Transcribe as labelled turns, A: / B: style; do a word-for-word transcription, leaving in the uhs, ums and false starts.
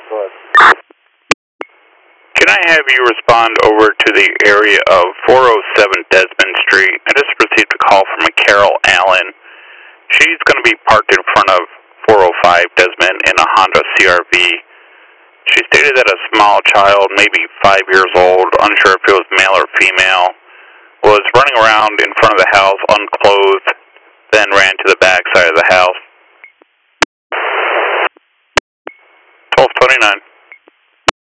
A: Go ahead.
B: Can I have you respond over to the area of four oh seven Desmond Street? I just received a call from a Carol Allen. She's going to be parked in front of four oh five Desmond in a Honda C R V. She stated that a small child, maybe five years old, unsure if it was male or female, was running around in front of the house unclothed, then ran to the back side of the house.